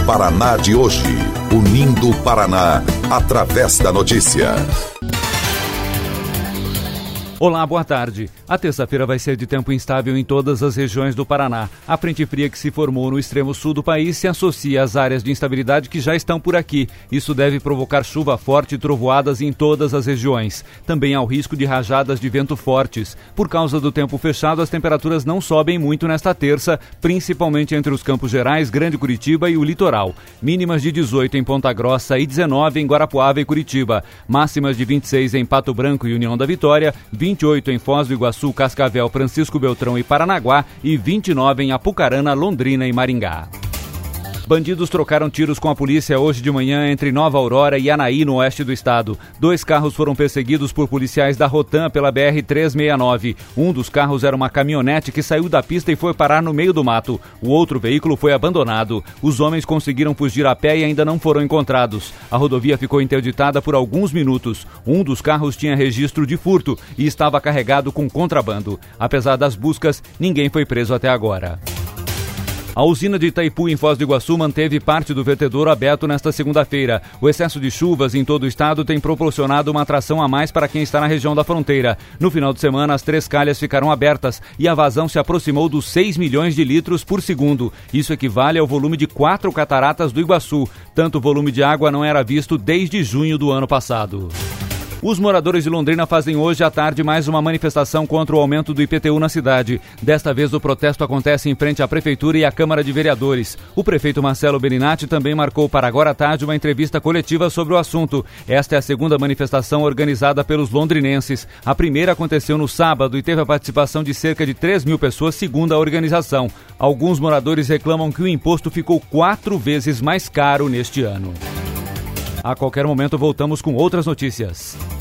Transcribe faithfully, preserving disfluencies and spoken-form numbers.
Paraná de hoje. Unindo o Paraná através da notícia. Olá, boa tarde. A terça-feira vai ser de tempo instável em todas as regiões do Paraná. A frente fria que se formou no extremo sul do país se associa às áreas de instabilidade que já estão por aqui. Isso deve provocar chuva forte e trovoadas em todas as regiões. Também há o risco de rajadas de vento fortes. Por causa do tempo fechado, as temperaturas não sobem muito nesta terça, principalmente entre os Campos Gerais, Grande Curitiba e o litoral. Mínimas de dezoito em Ponta Grossa e dezenove em Guarapuava e Curitiba. Máximas de vinte e seis em Pato Branco e União da Vitória, vinte e oito em Foz do Iguaçu, Cascavel, Francisco Beltrão e Paranaguá e vinte e nove em Apucarana, Londrina e Maringá. Bandidos trocaram tiros com a polícia hoje de manhã entre Nova Aurora e Anaí, no oeste do estado. Dois carros foram perseguidos por policiais da Rotam pela B R trezentos e sessenta e nove. Um dos carros era uma caminhonete que saiu da pista e foi parar no meio do mato. O outro veículo foi abandonado. Os homens conseguiram fugir a pé e ainda não foram encontrados. A rodovia ficou interditada por alguns minutos. Um dos carros tinha registro de furto e estava carregado com contrabando. Apesar das buscas, ninguém foi preso até agora. A usina de Itaipu, em Foz do Iguaçu, manteve parte do vertedouro aberto nesta segunda-feira. O excesso de chuvas em todo o estado tem proporcionado uma atração a mais para quem está na região da fronteira. No final de semana, as três calhas ficaram abertas e a vazão se aproximou dos seis milhões de litros por segundo. Isso equivale ao volume de quatro cataratas do Iguaçu. Tanto volume de água não era visto desde junho do ano passado. Os moradores de Londrina fazem hoje à tarde mais uma manifestação contra o aumento do I P T U na cidade. Desta vez o protesto acontece em frente à Prefeitura e à Câmara de Vereadores. O prefeito Marcelo Belinati também marcou para agora à tarde uma entrevista coletiva sobre o assunto. Esta é a segunda manifestação organizada pelos londrinenses. A primeira aconteceu no sábado e teve a participação de cerca de três mil pessoas, segundo a organização. Alguns moradores reclamam que o imposto ficou quatro vezes mais caro neste ano. A qualquer momento voltamos com outras notícias.